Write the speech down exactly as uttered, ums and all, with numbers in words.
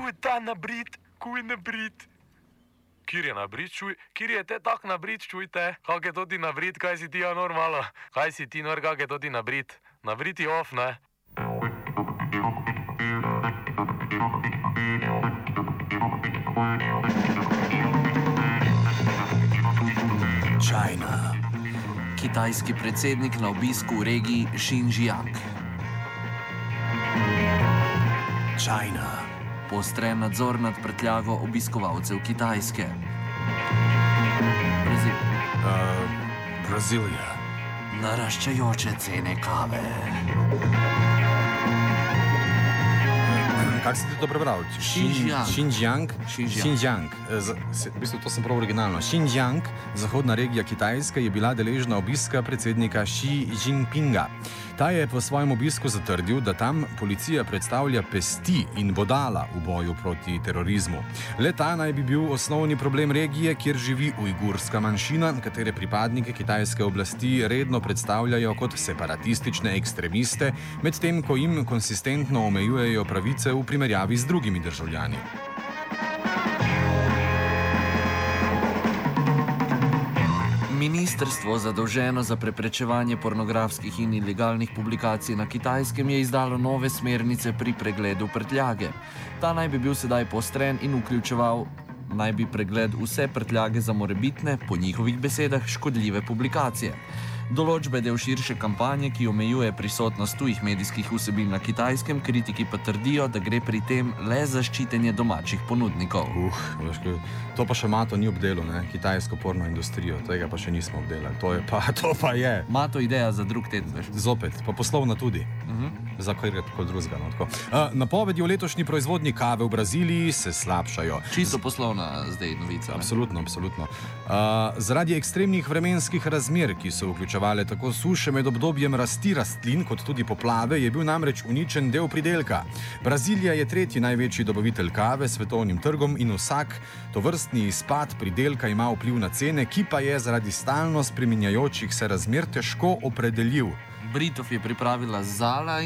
čuj ta nabrit, kuj nabrit. Kjer je nabrit, čuj, kjer je te tak nabrit, čujte, kak je to ti nabrit, kaj si ti, ja, normalo, kaj si ti, nor, kak je to ti nabrit, nabrit je off, ne? China. Kitajski predsednik na obisku v regiji Xinjiang. China. Poostren nadzor nad prtljago obiskovalcev Kitajske. Brazil. Uh, Brazilija. Naraščajoče cene kave. Kako si ti to prebral? Xinjiang. Xinjiang. Xinjiang. Xinjiang. Z, se, v bistvu to sem prav originalno. Xinjiang, zahodna regija Kitajske, je bila deležna obiska predsednika Xi Jinpinga. Ta je po svojem obisku zatrdil, da tam policija predstavlja pesti in bodala v boju proti terorizmu. Le ta naj bi bil osnovni problem regije, kjer živi ujgurska manjšina, katere pripadnike kitajske oblasti redno predstavljajo kot separatistične ekstremiste, medtem ko jim konsistentno omejujejo pravice v primerjavi z drugimi državljani. Ministrstvo, zadolženo za preprečevanje pornografskih in ilegalnih publikacij na Kitajskem, je izdalo nove smernice pri pregledu prtljage. Ta naj bi bil sedaj poostren in vključeval naj bi pregled vse prtljage za morebitne, po njihovih besedah, škodljive publikacije. Določba je del širše kampanje, ki omejuje prisotnost tujih medijskih vsebin na Kitajskem, kritiki pa trdijo, da gre pri tem le za ščitenje domačih ponudnikov. Uh, to pa še Mato ni obdelal, ne? Kitajsko porno industrijo, tega pa še nismo obdelali. To je pa, to pa je. Mato ideja za drug teden, veš? Zopet, pa poslovna tudi. Uh-huh. Za kaj gre tako drugega, no, tako. Uh, napovedi o letošnji proizvodnji kave v Braziliji se slabšajo. Čisto poslovna zdaj novica. Absolutno, absolutno. Uh, zaradi ekstremnih vremenskih razmer, ki so vključevale tako suše med obdobjem rasti rastlin, kot tudi poplave, je bil namreč uničen del pridelka. Brazilija je tretji največji dobavitelj kave s svetovnim trgom in vsak tovrstni izpad pridelka ima vpliv na cene, ki pa je zaradi stalno spreminjajočih se razmer težko opredeljiv. Britov je pripravila Zala